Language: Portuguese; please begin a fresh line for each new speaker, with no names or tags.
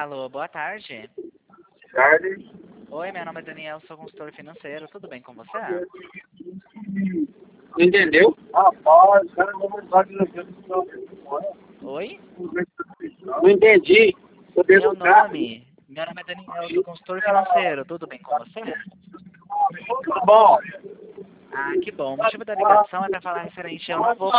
Alô, boa tarde.
Tarde.
Oi, meu nome é Daniel, sou consultor financeiro. Tudo bem com você?
Entendeu? Rapaz, o cara não vai
Oi?
Não entendi.
Meu nome é Daniel, sou consultor financeiro. Tudo bem com você?
Tudo bom.
Ah, que bom. O motivo da ligação é para falar referente ao novo